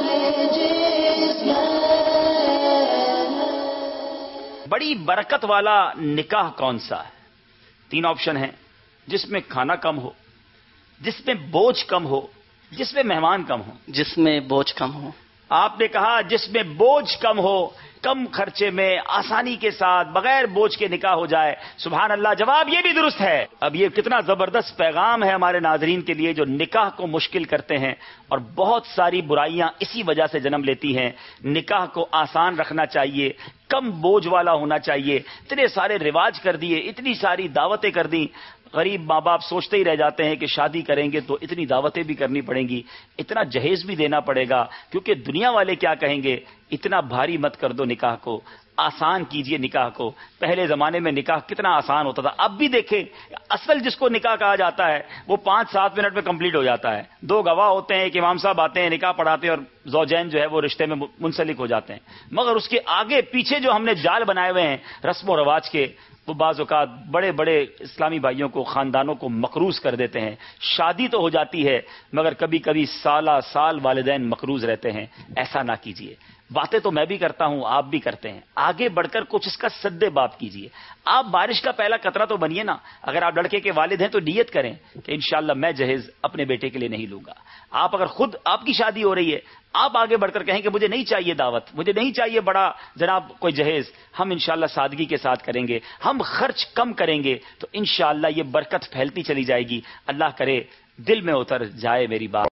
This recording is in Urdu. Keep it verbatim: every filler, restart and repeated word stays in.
بڑی برکت والا نکاح کون سا ہے؟ تین آپشن ہیں: جس میں کھانا کم ہو، جس میں بوجھ کم ہو، جس میں مہمان کم ہو۔ جس میں بوجھ کم ہو۔ آپ نے کہا جس میں بوجھ کم ہو، کم خرچے میں آسانی کے ساتھ بغیر بوجھ کے نکاح ہو جائے۔ سبحان اللہ، جواب یہ بھی درست ہے۔ اب یہ کتنا زبردست پیغام ہے ہمارے ناظرین کے لیے جو نکاح کو مشکل کرتے ہیں، اور بہت ساری برائیاں اسی وجہ سے جنم لیتی ہیں۔ نکاح کو آسان رکھنا چاہیے، کم بوجھ والا ہونا چاہیے۔ اتنے سارے رواج کر دیے، اتنی ساری دعوتیں کر دیں، غریب ماں باپ سوچتے ہی رہ جاتے ہیں کہ شادی کریں گے تو اتنی دعوتیں بھی کرنی پڑیں گی، اتنا جہیز بھی دینا پڑے گا، کیونکہ دنیا والے کیا کہیں گے۔ اتنا بھاری مت کر دو نکاح کو، آسان کیجئے نکاح کو۔ پہلے زمانے میں نکاح کتنا آسان ہوتا تھا، اب بھی دیکھیں اصل جس کو نکاح کہا جاتا ہے وہ پانچ سات منٹ میں کمپلیٹ ہو جاتا ہے۔ دو گواہ ہوتے ہیں، ایک امام صاحب آتے ہیں، نکاح پڑھاتے ہیں، اور زوجین جو ہے وہ رشتے میں منسلک ہو جاتے ہیں۔ مگر اس کے آگے پیچھے جو ہم نے جال بنائے ہوئے ہیں رسم و رواج کے، وہ بعض اوقات بڑے بڑے اسلامی بھائیوں کو، خاندانوں کو مقروض کر دیتے ہیں۔ شادی تو ہو جاتی ہے مگر کبھی کبھی سالہ سال والدین مقروض رہتے ہیں۔ ایسا نہ کیجیے۔ باتیں تو میں بھی کرتا ہوں، آپ بھی کرتے ہیں، آگے بڑھ کر کچھ اس کا سد باب کیجیے۔ آپ بارش کا پہلا قطرہ تو بنیے نا۔ اگر آپ لڑکے کے والد ہیں تو نیت کریں کہ انشاءاللہ میں جہیز اپنے بیٹے کے لیے نہیں لوں گا۔ آپ اگر خود آپ کی شادی ہو رہی ہے، آپ آگے بڑھ کر کہیں کہ مجھے نہیں چاہیے دعوت، مجھے نہیں چاہیے بڑا جناب کوئی جہیز، ہم انشاءاللہ سادگی کے ساتھ کریں گے، ہم خرچ کم کریں گے، تو انشاءاللہ یہ برکت پھیلتی چلی جائے گی۔ اللہ کرے دل میں اتر جائے میری بات۔